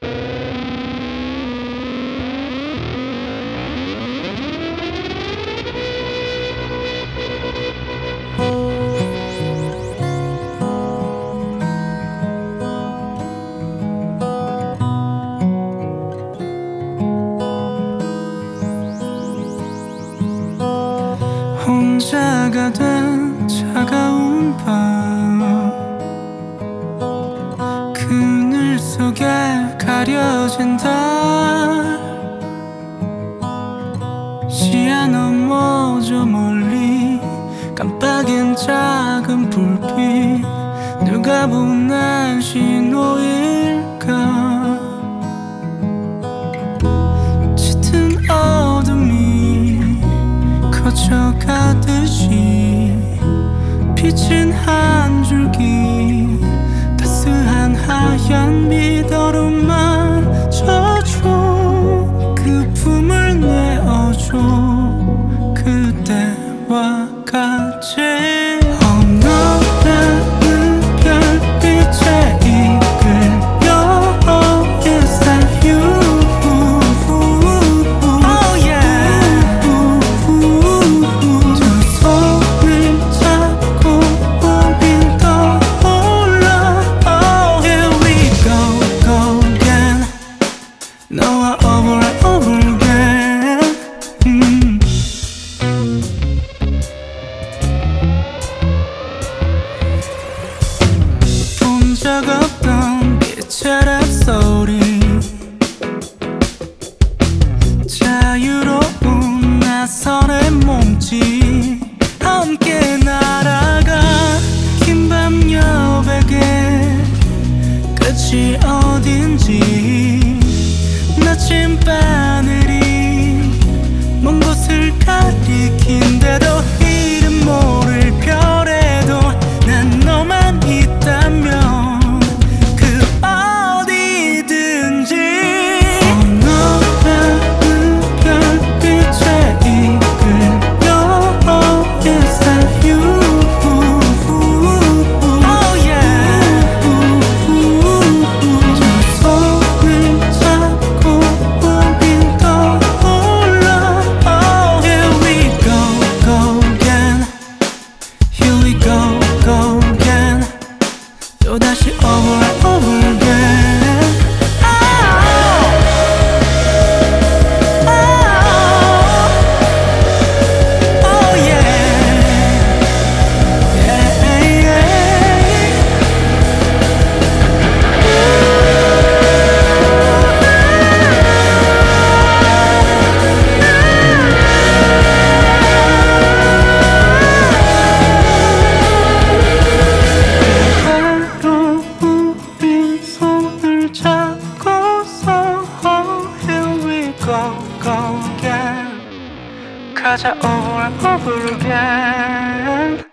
혼자가 된 차가운 밤, 그늘 속에 가려진 달, 시야 넘어 저 멀리 깜빡인 작은 불빛, 누가 보낸 신호일까. 짙은 어둠이 커져가듯이 비친 한 줄기, 따스한 하얀 미더름만 져줘. 그 품을 내어줘. 그대와 같이 어느라는 별빛에 이끌려 Yes and you. Oh yeah. 두 손을 잡고 우린 떠올라. Oh here we go, go again. 너와 over and over again. 본 적 없던 빛의 랩소리, 자유로운 나선의 몸짓, 함께 날아가 긴 밤 여백에 끝이 어딘지. 나침바늘이 먼 곳을 가리킨대도 이름 모를 별에도 난 너만 있다면 그 어디든지. 어느라는 별빛에 이끌려 Yes and you. Oh yeah. 두 손을 잡고 우린 떠올라. Oh here we go, go again. Here we go, go again. 또다시 over and over again. Oh, oh, oh yeah. Yeah, yeah. 바로 우리 손을 잡고서 Oh here we go, go again. 가자 over and over again.